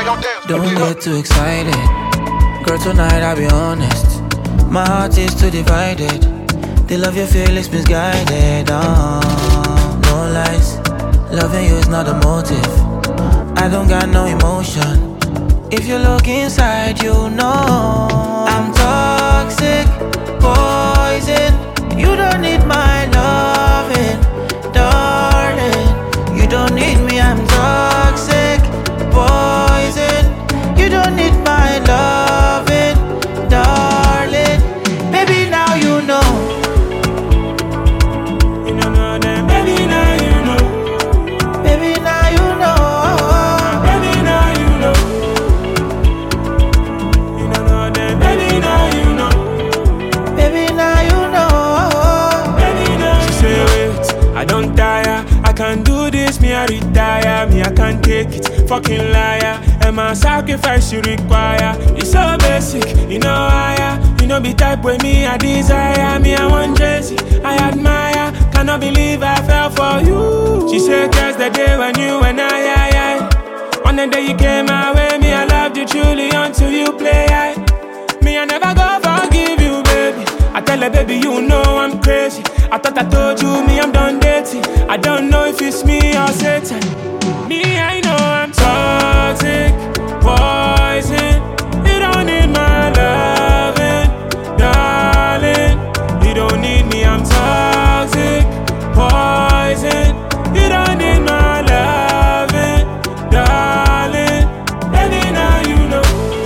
Don't get too excited. Girl, tonight I'll be honest. My heart is too divided. They love your feelings misguided. No lies. Loving you is not a motive. I don't got no emotion. If you look inside, you know I'm toxic, poison. You don't need my loving, darling. You don't need me, I'm toxic, poison. You don't need my loving, darling. Maybe now you know. You don't know that. Maybe now you know. Maybe now you know. Maybe now you know. You don't know that. Maybe now you know. Maybe now you know. Maybe now you know. She say wait, I don't tire. I can't do this, me I retire. Me I can't take it, fucking liar. And my sacrifice you require. It's so basic, you know higher. You know be type with me I desire. Me I want Jesse, I admire. Cannot believe I fell for you. She said just the day when you and I. On the day you came my way, me I loved you truly until you play. Me I never go forgive you, baby. I tell her, baby, you know I'm crazy. I thought I told you, me I'm done dating. I don't know if it's me or Satan. Me, I know I'm toxic, poison. You don't need my loving, darling. You don't need me, I'm toxic, poison. You don't need my loving, darling. Baby, now you know.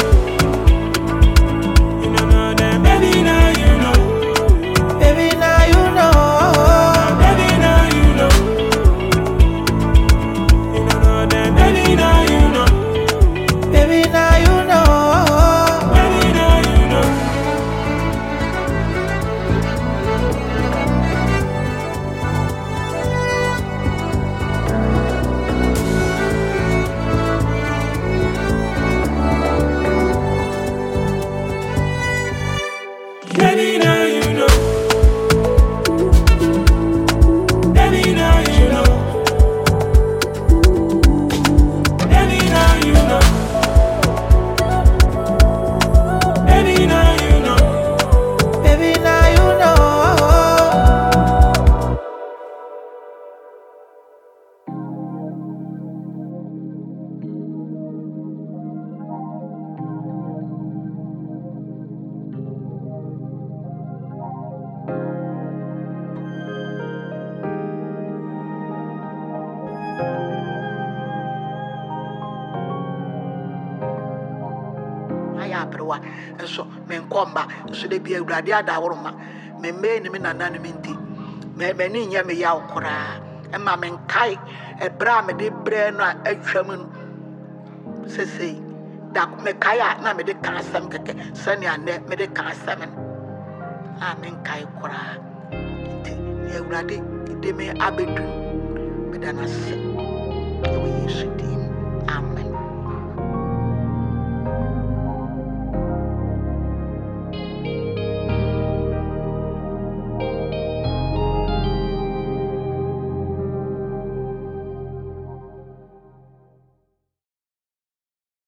You don't know that, baby, now you know. Baby, now you know. Baby, now you know. You don't know that, baby, now you know. Baby, now you know. Baby, now you know. Baby, now you know. Baby, now you know. Baby, now you know. Baby, now you know. Baby, now you know. Ayaprewa enso menkomba so de bia awurade adaworoma memme ni me nana ni menti me ni nya me ya okora e ma menkai e bra me de bre no atwam no sesei da me kaya na me de kansam keke sani ane me de kansam a menkai kora nti ni awurade de me abedu me dana se e we yesu di